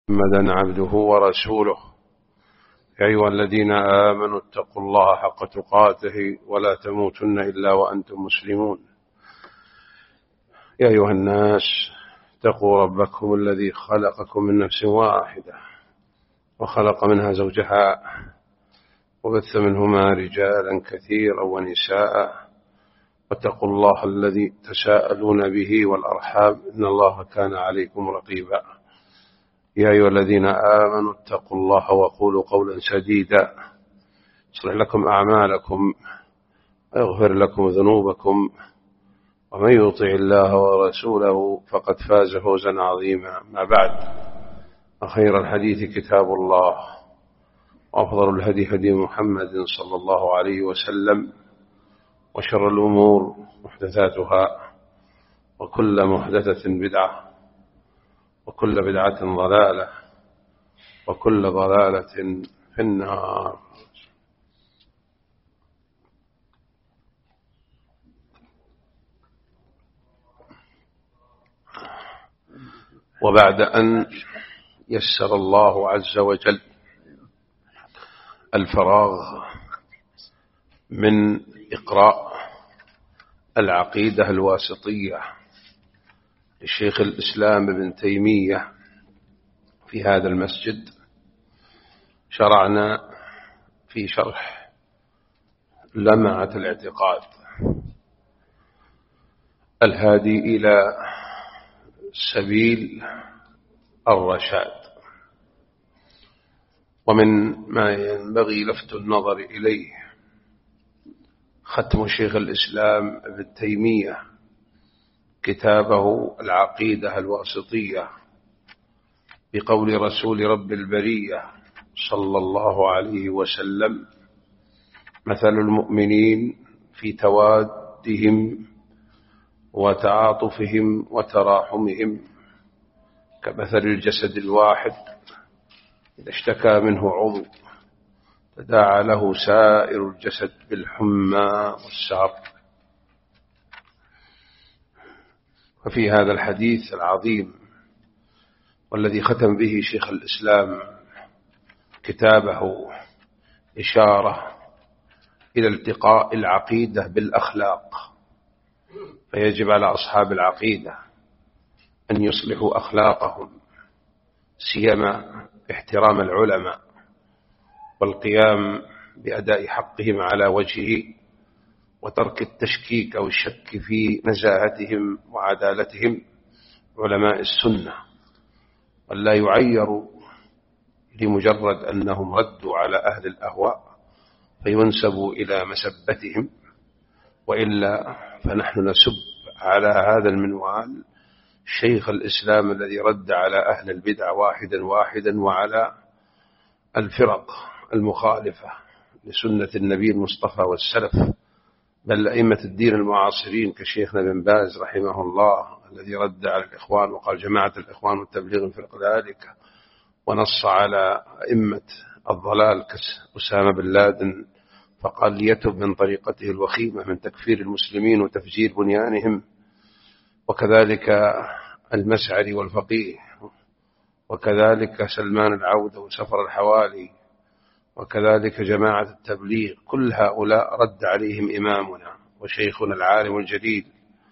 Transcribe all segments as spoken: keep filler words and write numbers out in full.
محمدا عبده ورسوله. يا أيها الذين آمنوا اتقوا الله حق تقاته ولا تموتن إلا وأنتم مسلمون. يا أيها الناس اتقوا ربكم الذي خلقكم من نفس واحدة وخلق منها زوجها وبث منهما رجالا كثيرا ونساء، واتقوا الله الذي تساءلون به والأرحام إن الله كان عليكم رقيبا. يا أيها الذين آمنوا اتقوا الله وقولوا قولا سديدا يصلح لكم أعمالكم ويغفر لكم ذنوبكم، ومن يطع الله ورسوله فقد فاز فوزا عظيما. ما بعد، خير الحديث كتاب الله، وأفضل الهدي هدي محمد صلى الله عليه وسلم، وشر الأمور محدثاتها، وكل محدثة بدعة، وكل بدعة ضلالة، وكل ضلالة في النار. وبعد أن يسر الله عز وجل الفراغ من إقراء العقيدة الواسطية لشيخ الإسلام ابن تيمية في هذا المسجد، شرعنا في شرح لمعة الاعتقاد الهادي إلى سبيل الرشاد. ومن ما ينبغي لفت النظر إليه ختم شيخ الإسلام ابن تيمية كتابه العقيدة الواسطية بقول رسول رب البرية صلى الله عليه وسلم: مثل المؤمنين في توادهم وتعاطفهم وتراحمهم كمثل الجسد الواحد إذا اشتكى منه عضو تداعى له سائر الجسد بالحمى والسهر. وفي هذا الحديث العظيم والذي ختم به شيخ الإسلام كتابه إشارة إلى التقاء العقيدة بالأخلاق، فيجب على أصحاب العقيدة أن يصلحوا أخلاقهم، سيما احترام العلماء والقيام بأداء حقهم على وجهه، وترك التشكيك أو الشك في نزاهتهم وعدالتهم علماء السنة، ولا يعيروا لمجرد أنهم ردوا على أهل الأهواء فينسبوا إلى مسبتهم، وإلا فنحن نسب على هذا المنوال شيخ الإسلام الذي رد على أهل البدع واحدا واحدا وعلى الفرق المخالفة لسنة النبي المصطفى والسلف، بل أئمة الدين المعاصرين كشيخنا بن باز رحمه الله الذي رد على الإخوان وقال جماعة الإخوان والتبليغ في ذلك، ونص على أئمة الضلال كأسامة بن لادن فقال ليتب من طريقته الوخيمة من تكفير المسلمين وتفجير بنيانهم، وكذلك المسعري والفقيه، وكذلك سلمان العودة وسفر الحوالي، وكذلك جماعة التبليغ. كل هؤلاء رد عليهم إمامنا وشيخنا العالم الجليل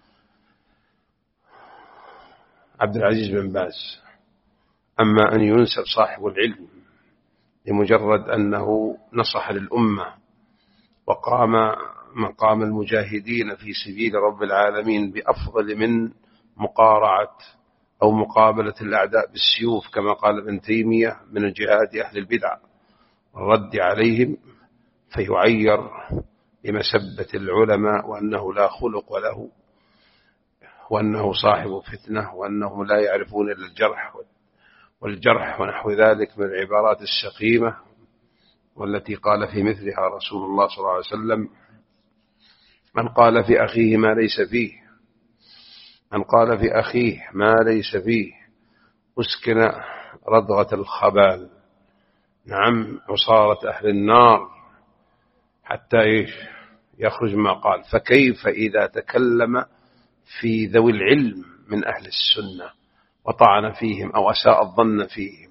عبد العزيز بن باز. أما أن ينسب صاحب العلم لمجرد أنه نصح للأمة وقام مقام المجاهدين في سبيل رب العالمين بأفضل من مقارعة أو مقابلة الأعداء بالسيوف كما قال ابن تيمية من الجهاد أهل البدع والرد عليهم، فيعير بمسبة العلماء وأنه لا خلق له، وأنه صاحب فتنة، وأنهم لا يعرفون إلا الجرح والجرح ونحو ذلك من العبارات السقيمة، والتي قال في مثلها رسول الله صلى الله عليه وسلم: من قال في أخيه ما ليس فيه من قال في أخيه ما ليس فيه أسكن ردغة الخبال. نعم، عصارة أهل النار حتى إيش يخرج ما قال. فكيف إذا تكلم في ذوي العلم من أهل السنة وطعن فيهم أو أساء الظن فيهم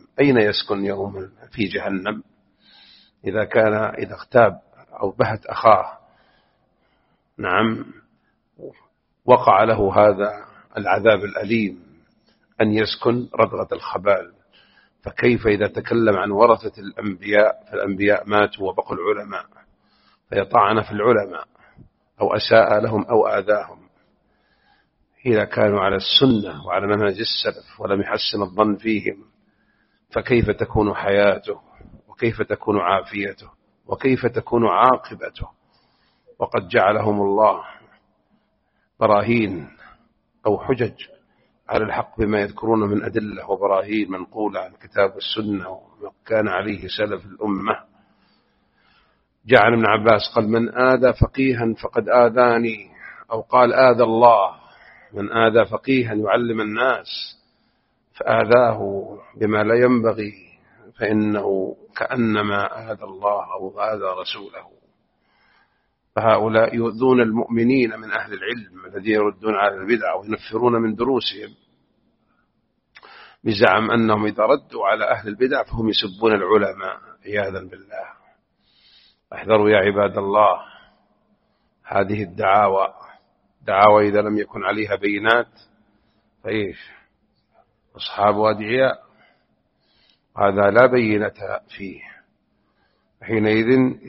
أين يسكن يوم في جهنم إذا كان إذا اغتاب أو بهت أخاه؟ نعم، وقع له هذا العذاب الأليم أن يسكن ردغة الخبال، فكيف إذا تكلم عن ورثة الأنبياء؟ فالأنبياء ماتوا وبقوا العلماء، فيطعن في العلماء أو أساء لهم أو آذاهم. إذا كانوا على السنة وعلى منهج السلف ولم يحسن الظن فيهم، فكيف تكون حياته وكيف تكون عافيته وكيف تكون عاقبته؟ وقد جعلهم الله براهين أو حجج على الحق بما يذكرون من أدلة وبراهين منقولة عن الكتاب والسنة وما كان عليه سلف الأمة. جعل ابن عباس قال: من آذى فقيها فقد آذاني، أو قال: آذى الله من آذى فقيها يعلم الناس فآذاه بما لا ينبغي، فإنه كأنما آذى الله أو آذى رسوله. فهؤلاء يؤذون المؤمنين من أهل العلم الذين يردون على البدع وينفرون من دروسهم بزعم أنهم إذا ردوا على أهل البدع فهم يسبون العلماء عياذا بالله. احذروا يا عباد الله هذه الدعاوى، دعاوى إذا لم يكن عليها بينات فإيش؟ أصحاب أدعياء، هذا لا بينة فيه. حينئذ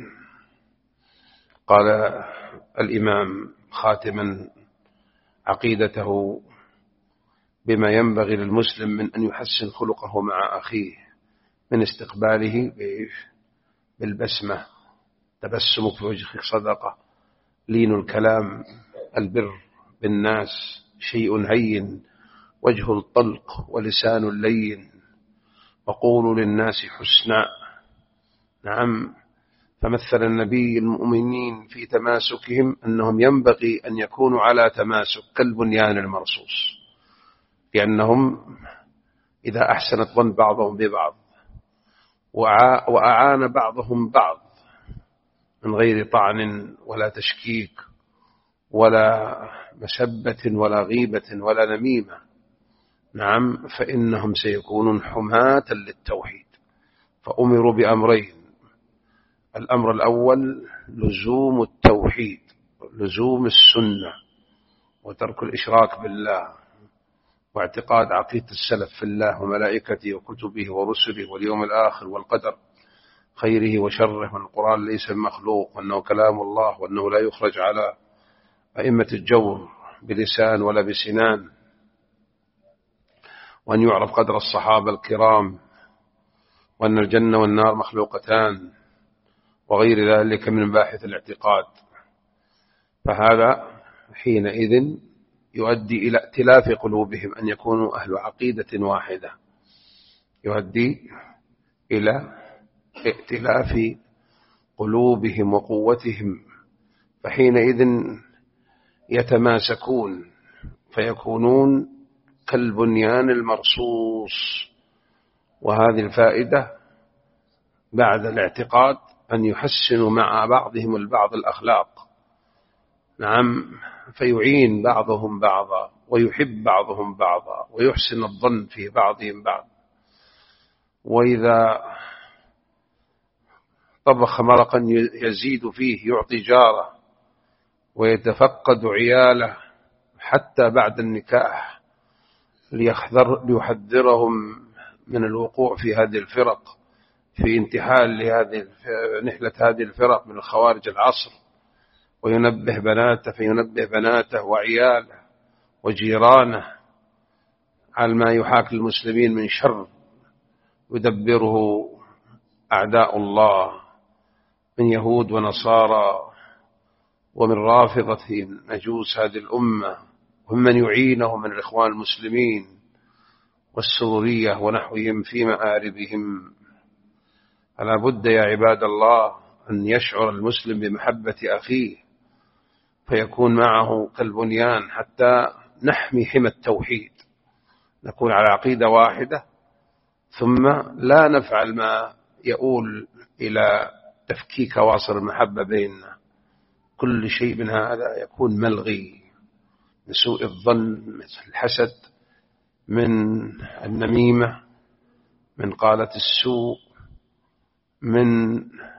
قال الإمام خاتما عقيدته بما ينبغي للمسلم من أن يحسن خلقه مع أخيه من استقباله بالبسمة، تبسمك في وجهك صدقة، لين الكلام، البر بالناس، شيء هين، وجه الطلق ولسان لين، وقولوا للناس حسنا. نعم، فمثل النبي المؤمنين في تماسكهم أنهم ينبغي أن يكونوا على تماسك كالبنيان المرصوص، لأنهم إذا أحسن الظن بعضهم ببعض وأعان بعضهم بعض من غير طعن ولا تشكيك ولا مسبة ولا غيبة ولا نميمة، نعم، فإنهم سيكونون حماة للتوحيد. فأمروا بأمرين: الأمر الأول لزوم التوحيد، لزوم السنة، وترك الإشراك بالله، واعتقاد عقيدة السلف في الله وملائكته وكتبه ورسله واليوم الآخر والقدر خيره وشره، وأن القرآن ليس مخلوق، وأنه كلام الله، وأنه لا يخرج على أئمة الجور بلسان ولا بسنان، وأن يعرف قدر الصحابة الكرام، وأن الجنة والنار مخلوقتان، وغير ذلك من مباحث الاعتقاد. فهذا حينئذ يؤدي إلى ائتلاف قلوبهم، أن يكونوا أهل عقيدة واحدة، يؤدي إلى ائتلاف قلوبهم وقوتهم، فحينئذ يتماسكون فيكونون كالبنيان المرصوص. وهذه الفائدة بعد الاعتقاد أن يحسنوا مع بعضهم البعض الأخلاق، نعم، فيعين بعضهم بعضا ويحب بعضهم بعضا ويحسن الظن في بعضهم بعض. وإذا طبخ مرقا يزيد فيه، يعطي جاره ويتفقد عياله حتى بعد النكاح ليحذر ليحذرهم من الوقوع في هذه الفرق، في انتحال لهذه نحلة هذه الفرق من الخوارج العصر، وينبه بناته فينبه بناته وعياله وجيرانه على ما يحاك المسلمين من شر يدبره أعداء الله من يهود ونصارى ومن رافضة مجوس هذه الأمة، ومن يعينه من الإخوان المسلمين والسرورية ونحوهم في مآربهم. فلا بد يا عباد الله أن يشعر المسلم بمحبة أخيه، فيكون معه كالبنيان حتى نحمي حمى التوحيد، نكون على عقيدة واحدة، ثم لا نفعل ما يؤول إلى تفكيك واصل المحبة بيننا. كل شيء من هذا يكون ملغي، من سوء الظن، من الحسد، من النميمة، من قالة السوء، من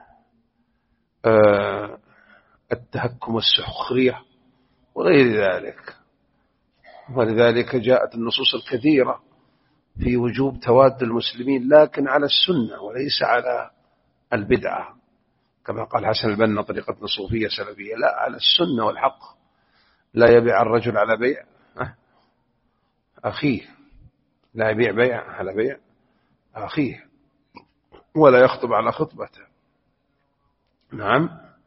آه التهكم والسخرية وغير ذلك. ولذلك جاءت النصوص الكثيرة في وجوب تواد المسلمين، لكن على السنة وليس على البدعة، كما قال حسن البنا طريقة صوفية سلفية، لا، على السنة والحق. لا يبيع الرجل على بيع أخيه، لا يبيع بيع على بيع أخيه، ولا يخطب على خطبته. نعم.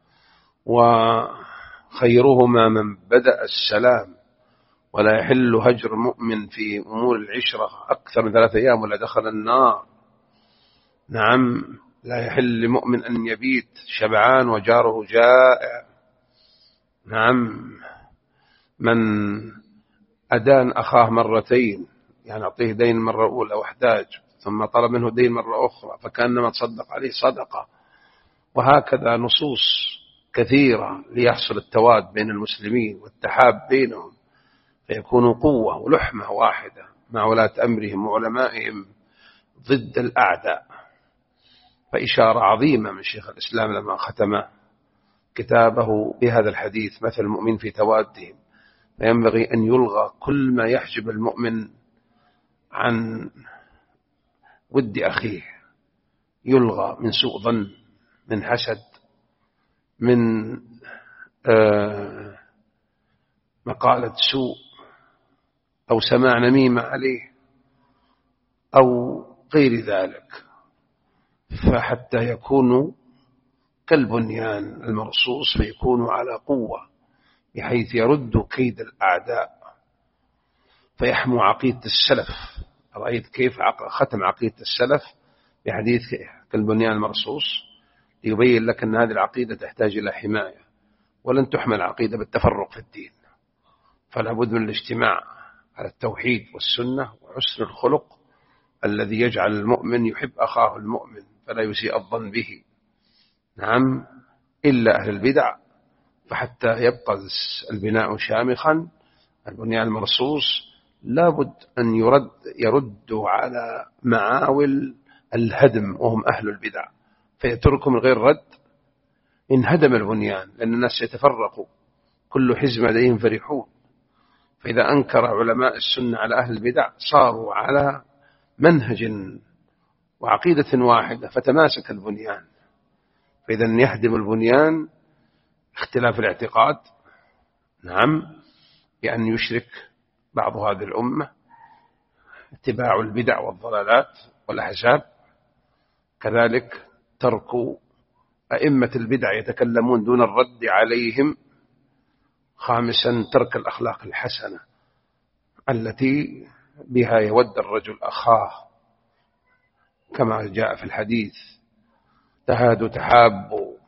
وخيرهما من بدأ السلام، ولا يحل هجر مؤمن في أمور العشرة أكثر من ثلاثة أيام ولا دخل النار. نعم. لا يحل لمؤمن أن يبيت شبعان وجاره جائع. نعم. من أدان أخاه مرتين، يعني أعطيه دين مرة أولى واحتاج، ثم طلب منه دين مرة أخرى، فكأنما تصدق عليه صدقة. وهكذا نصوص كثيرة ليحصل التواد بين المسلمين والتحاب بينهم، فيكونوا قوة ولحمة واحدة مع ولاة أمرهم وعلمائهم ضد الأعداء. فإشارة عظيمة من شيخ الإسلام لما ختم كتابه بهذا الحديث: مثل المؤمن في توادهم. فينبغي أن يلغى كل ما يحجب المؤمن عن ود أخيه، يلغى من سوء ظن، من حسد، من آه مقالة سوء، أو سماع نميمة عليه، أو غير ذلك. فحتى يكونوا كالبنيان المرصوص، فيكونوا على قوة بحيث يردوا كيد الأعداء، فيحموا عقيدة السلف. رأيت كيف ختم عقيدة السلف بحديث كالبنيان المرصوص، ليبين لك أن هذه العقيدة تحتاج إلى حماية، ولن تحمل عقيدة بالتفرق في الدين. فلا بد من الاجتماع على التوحيد والسنة وحسن الخلق الذي يجعل المؤمن يحب أخاه المؤمن فلا يسيء الظن به. نعم. إلا أهل البدع، فحتى يبقى البناء شامخا البنيان المرصوص لابد أن يرد يردوا على معاول الهدم، وهم أهل البدع، فيتركوا من غير رد انهدم البنيان، لأن الناس يتفرقوا، كل حزب لديهم فرحون. فإذا أنكر علماء السنة على أهل البدع صاروا على منهج وعقيدة واحدة، فتماسك البنيان. فإذا يهدم البنيان اختلاف الاعتقاد، نعم، بأن يشرك بعض هذه الأمة، اتباع البدع والضلالات والأحزاب، كذلك ترك أئمة البدع يتكلمون دون الرد عليهم. خامسا ترك الأخلاق الحسنة التي بها يود الرجل أخاه، كما جاء في الحديث: تهادوا تحابوا.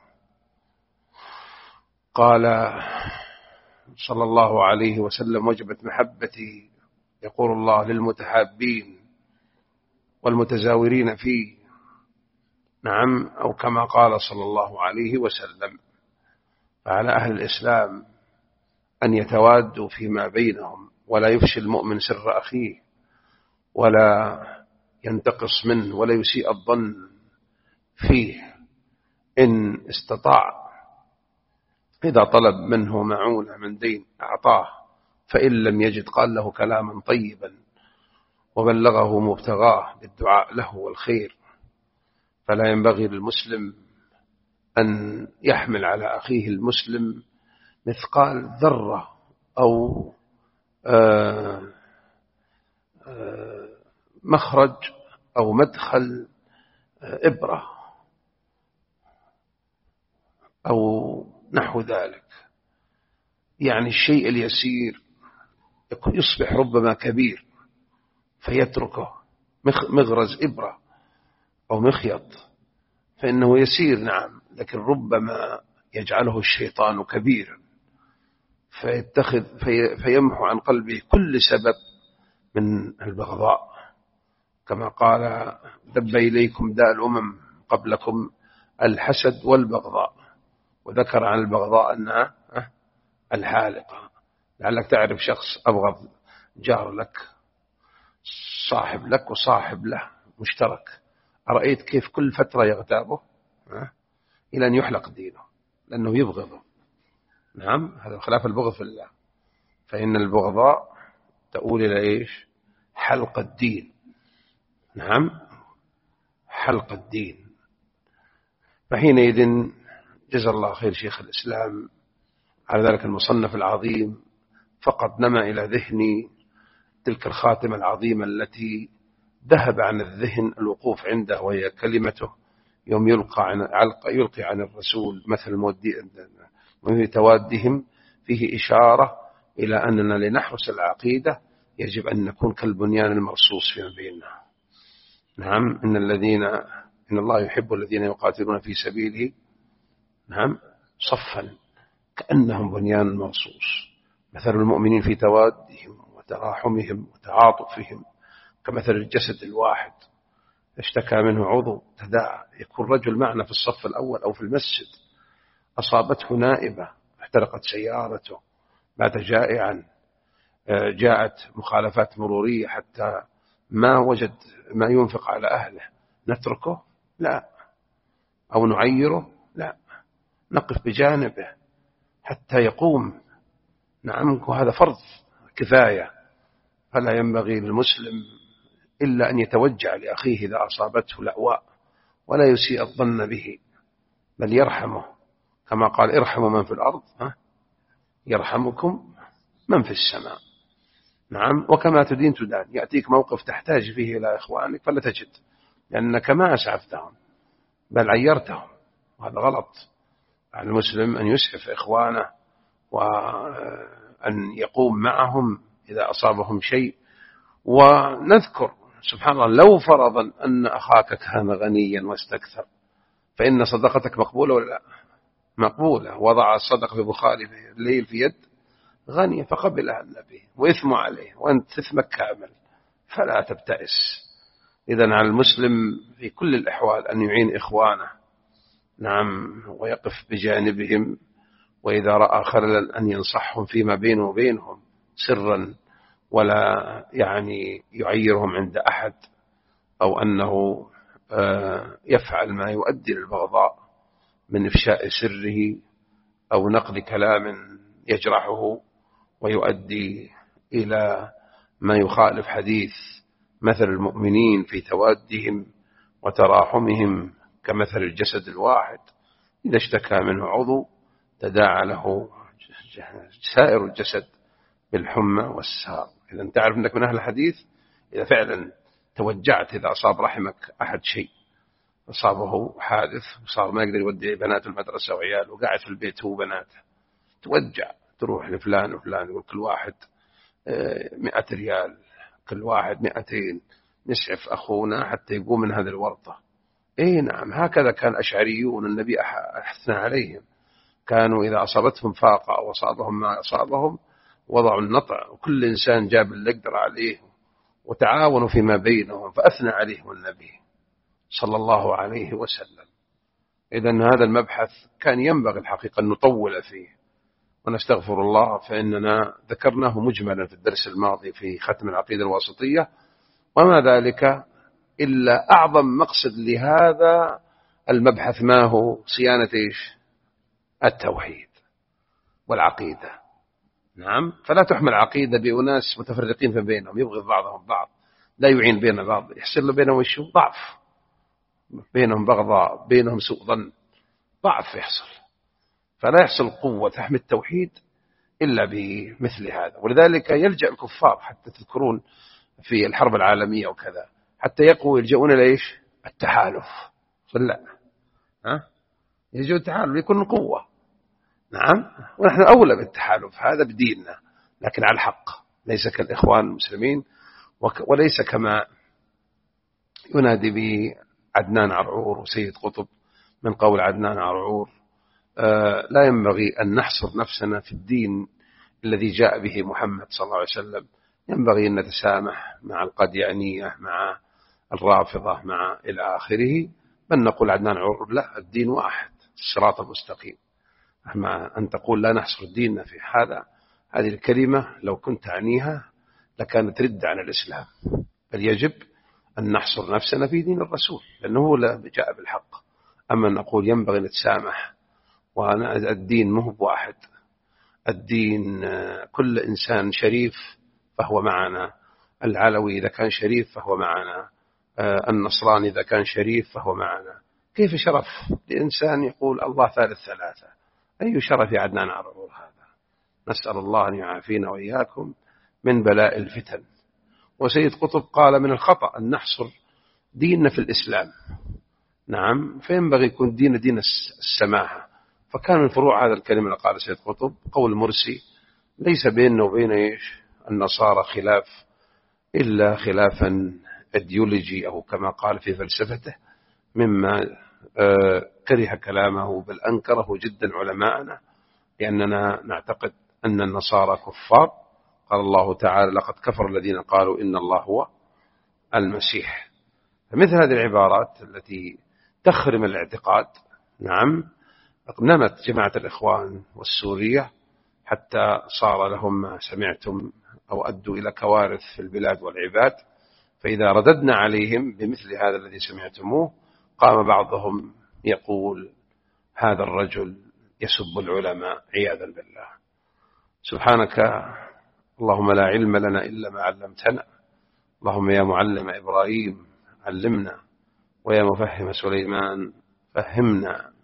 قال صلى الله عليه وسلم: وجبت محبتي، يقول الله، للمتحابين والمتزاورين فيه. نعم. أو كما قال صلى الله عليه وسلم. فعلى أهل الإسلام أن يتوادوا فيما بينهم، ولا يفشي المؤمن سر أخيه، ولا ينتقص منه، ولا يسيء الظن فيه. إن استطاع إذا طلب منه معونة من دين أعطاه، فإن لم يجد قال له كلاما طيبا وبلغه مبتغاه بالدعاء له والخير. فلا ينبغي للمسلم أن يحمل على أخيه المسلم مثقال ذرة أو آآ آآ مخرج أو مدخل إبرة أو نحو ذلك. يعني الشيء اليسير يصبح ربما كبير فيتركه، مغرز إبرة أو مخيط، فإنه يسير نعم، لكن ربما يجعله الشيطان كبيرا، فيتخذ في فيمحو عن قلبه كل سبب من البغضاء، كما قال: دب إليكم داء الأمم قبلكم الحسد والبغضاء. وذكر عن البغضاء أنها الحالقة. لعلك تعرف شخص أبغض جار لك، صاحب لك وصاحب له، مشترك. أرأيت كيف كل فترة يغتابه إلى أن يحلق دينه لأنه يبغضه. نعم، هذا خلاف البغض في الله، فإن البغضاء تؤول إلى إيش؟ حلق الدين. نعم، حلق الدين. فحينئذ جزا الله خير شيخ الإسلام على ذلك المصنف العظيم، فقد نما إلى ذهني تلك الخاتمة العظيمة التي ذهب عن الذهن الوقوف عنده، وهي كلمته يوم يلقى عن, يلقي عن الرسول مثل من توادهم، فيه إشارة إلى أننا لنحرس العقيدة يجب أن نكون كالبنيان المرصوص فيما بيننا. نعم، إن الذين إن الله يحب الذين يقاتلون في سبيله نعم صفا كأنهم بنيان مرصوص، مثل المؤمنين في توادهم وتراحمهم وتعاطفهم كمثل الجسد الواحد اشتكى منه عضو تداعى. يكون رجل معنا في الصف الأول أو في المسجد أصابته نائبة، احترقت سيارته، مات جائعا، جاءت مخالفات مرورية حتى ما وجد ما ينفق على أهله، نتركه؟ لا. أو نعيره؟ لا، نقف بجانبه حتى يقوم. نعم، وهذا فرض كفاية، فلا ينبغي للمسلم إلا أن يتوجع لأخيه إذا أصابته لأواء ولا يسيء الظن به، بل يرحمه، كما قال ارحموا من في الأرض يرحمكم من في السماء. نعم، وكما تدين تدان. يأتيك موقف تحتاج فيه إلى إخوانك فلا تجد، لأنك ما أسعفتهم بل عيرتهم، وهذا غلط. على المسلم أن يسعف إخوانه وأن يقوم معهم إذا أصابهم شيء. ونذكر سبحان الله لو فرضا أن أخاك كان غنيا واستكثر فإن صدقتك مقبولة ولا لا؟ مقبولة. وضع الصدقة في بخاري في الليل في يد غني فقبلها النبي وإثم عليه وأنت إثمك كامل، فلا تبتئس. إذن على المسلم في كل الأحوال أن يعين إخوانه، نعم، ويقف بجانبهم، وإذا رأى خللا أن ينصحهم فيما بينه وبينهم سرا، ولا يعني يعيرهم عند أحد، أو أنه يفعل ما يؤدي للبغضاء من إفشاء سره أو نقل كلام يجرحه ويؤدي إلى ما يخالف حديث مثل المؤمنين في توادهم وتراحمهم كمثل الجسد الواحد إذا اشتكى منه عضو تداعى له سائر الجسد بالحمى والسهر. إذا أنت تعرف أنك من أهل الحديث إذا فعلا توجعت إذا أصاب رحمك أحد شيء، أصابه حادث وصار ما يقدر يودي بناته المدرسة وعياله وقاعد في البيت هو بناته، توجع، تروح لفلان وفلان، يقول كل واحد مئة ريال، كل واحد مئتين، نسعف أخونا حتى يقوم من هذه الورطة. إيه نعم، هكذا كان أشعريون النبي أحثنا عليهم، كانوا إذا أصابتهم فاقة أو أصابهم ما أصابهم وضعوا النطع، وكل إنسان جاب اللي يقدر عليه وتعاونوا فيما بينهم، فأثنى عليهم النبي صلى الله عليه وسلم. إذن هذا المبحث كان ينبغي الحقيقة أن نطول فيه، ونستغفر الله فإننا ذكرناه مجملا في الدرس الماضي في ختم العقيدة الواسطية، وما ذلك إلا أعظم مقصد لهذا المبحث ما هو؟ صيانة إيش؟ التوحيد والعقيدة. نعم، فلا تحمل عقيدة بأناس متفرقين في بينهم يبغض بعضهم بعض، لا يعين بين بعض، يحصل له بينهم وشو؟ ضعف، بينهم بغضاء، بينهم سوء ظن، ضعف يحصل. فلا يحصل قوة تحمي التوحيد إلا بمثل هذا. ولذلك يلجأ الكفار، حتى تذكرون في الحرب العالمية وكذا، حتى يقووا يلجؤون ليش؟ التحالف. لا، ها، يلجؤون التحالف ليكون قوة. نعم، ونحن أولى بالتحالف هذا بديننا، لكن على الحق، ليس كالإخوان المسلمين، وليس كما ينادي به عدنان عرعور وسيد قطب من قول عدنان عرعور. آه لا ينبغي أن نحصر نفسنا في الدين الذي جاء به محمد صلى الله عليه وسلم، ينبغي أن نتسامح مع القاديانية، مع الرافضة، مع إلى آخره، بل نقول عدنان عرعور لا، الدين واحد، الصراط المستقيم. أما أن تقول لا نحصر الدين في هذا، هذه الكلمة لو كنت عنيها لكانت رد عن الإسلام، بل يجب أن نحصر نفسنا في دين الرسول لأنه هو جاء بالحق. أما نقول ينبغي نتسامح، والدين مو بواحد، الدين كل إنسان شريف فهو معنا، العلوي إذا كان شريف فهو معنا، النصراني إذا كان شريف فهو معنا. كيف شرف لإنسان يقول الله ثالث ثلاثة؟ أي شرف يا عدنان عرض هذا؟ نسأل الله أن يعافينا وإياكم من بلاء الفتن. وسيد قطب قال من الخطأ أن نحصر ديننا في الإسلام، نعم، فينبغي يكون دين دين السماحة. فكان من فروع هذا الكلمة اللي قال سيد قطب قول مرسي: ليس بيننا وبين إيش النصارى خلاف إلا خلافا أيديولوجي، أو كما قال في فلسفته، مما كره كلامه بل أنكره جدا علماءنا، لأننا نعتقد أن النصارى كفار. قال الله تعالى: لقد كفر الذين قالوا إن الله هو المسيح. فمثل هذه العبارات التي تخرم الاعتقاد، نعم، نمت جماعة الإخوان والسورية حتى صار لهم ما سمعتم أو أدوا إلى كوارث في البلاد والعباد. فإذا رددنا عليهم بمثل هذا الذي سمعتموه، قام بعضهم يقول: هذا الرجل يسب العلماء عياذا بالله. سبحانك اللهم لا علم لنا إلا ما علمتنا، اللهم يا معلم إبراهيم علمنا، ويا مفهم سليمان فهمنا.